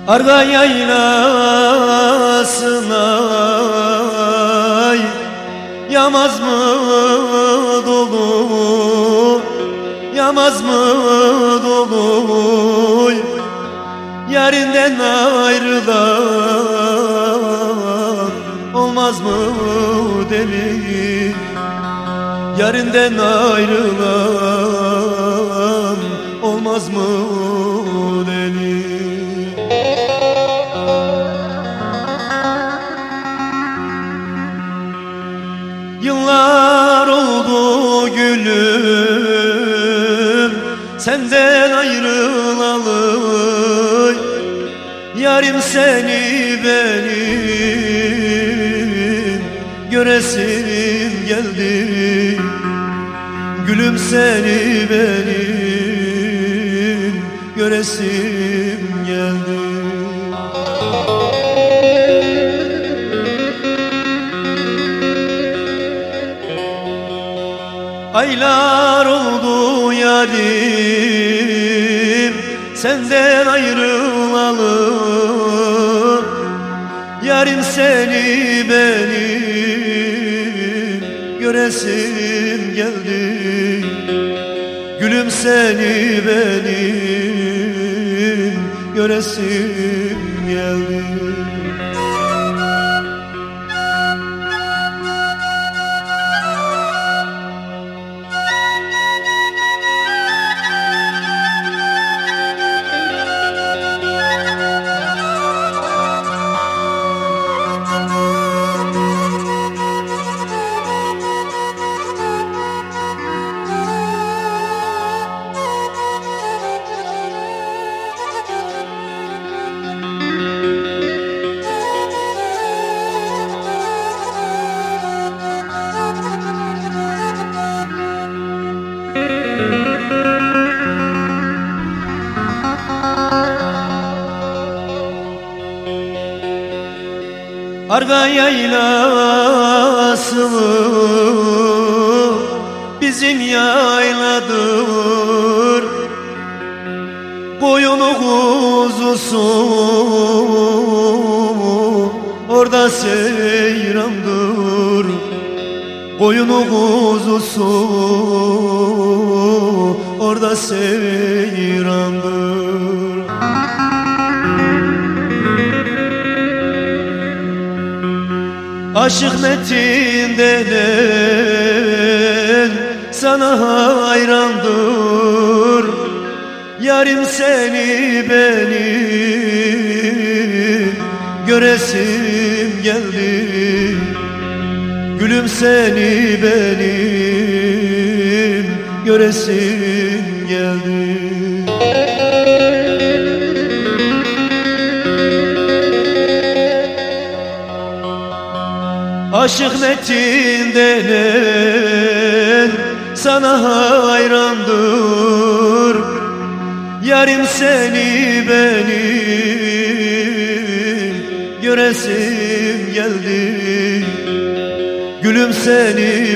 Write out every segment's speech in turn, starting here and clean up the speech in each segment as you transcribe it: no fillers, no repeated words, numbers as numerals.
Arga yaylasına yamaz mı dolu, yamaz mı dolu, yarinden ayrılan olmaz mı deli, yarinden ayrılan olmaz mı deli. Yıllar oldu gülüm senden ayrılalı, yarim seni benim göresim geldi, gülüm seni benim göresim geldi. Aylar oldu yarim senden ayrılalı, yarim seni benim göresim geldi, gülüm seni benim göresim geldi. Arga yaylası bizim yayladır, koyunu kuzusu orada seyrandır, koyunu kuzusu orada seyrandır. Aşık Metin denen sana hayrandır, yarim seni benim göresim geldi, gülüm seni benim göresim geldi. Aşık Metin denen sana hayrandır, yarim seni benim göresim geldi, gülüm seni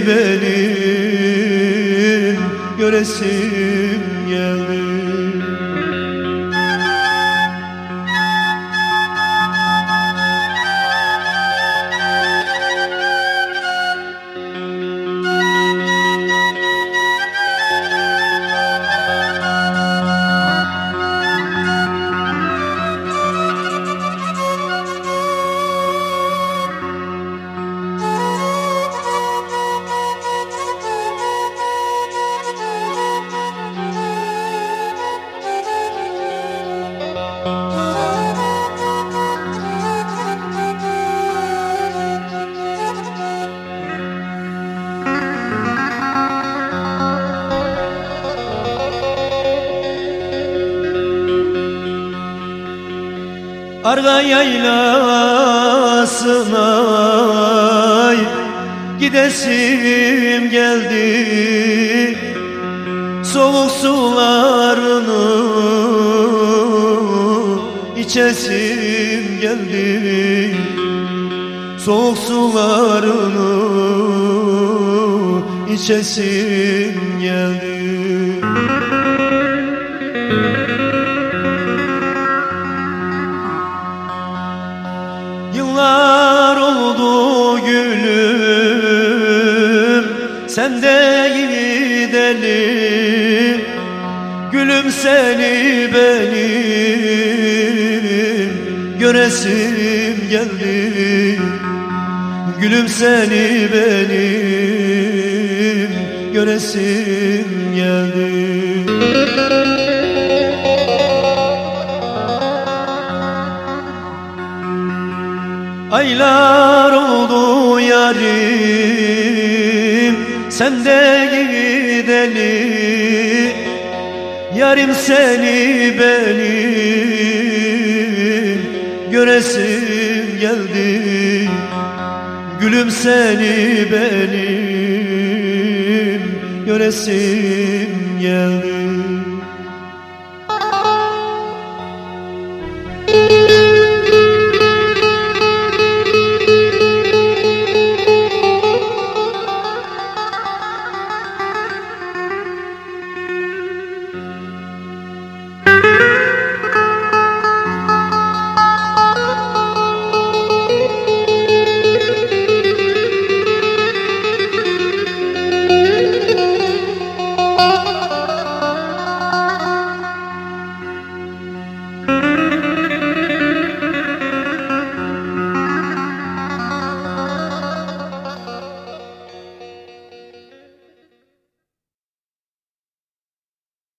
benim göresim geldi. Arga yaylasına gidesim geldi, soğuk sularını içesim geldi, soğuk sularını içesim geldi. sen de gidelim. Gülüm seni benim göresim geldi. Gülüm seni benim göresim geldi. Aylar oldu yarim, sen de gideli. Yarim seni benim göresim geldi. Gülüm seni benim göresim geldi.